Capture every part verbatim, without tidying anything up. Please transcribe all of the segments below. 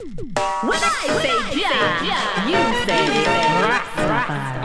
When I say Jah, you say Rastafari.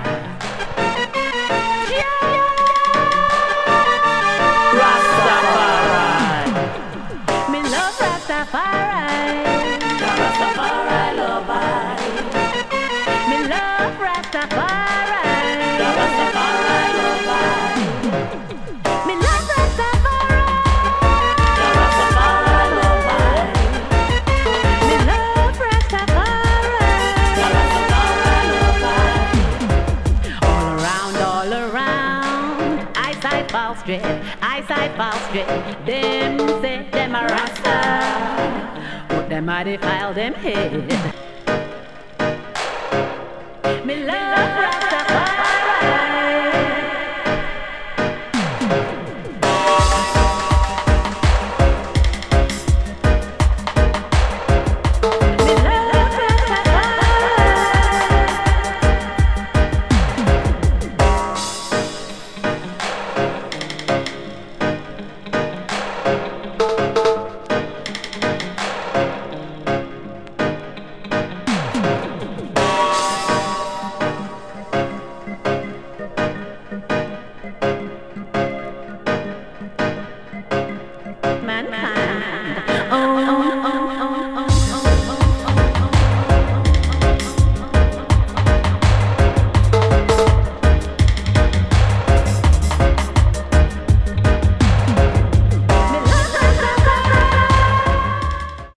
Rastafari. Me love Rastafari. Rastafari love I. Me love Rastafari. Rastafari love I. Me love Rastafari. Rastafari love I. Me love Rastafari. Rastafari love I. All around, all around, eyesight fall straight, eyesight fall straight. Them say them a Rasta, but them a defile them head. Me love Rasta.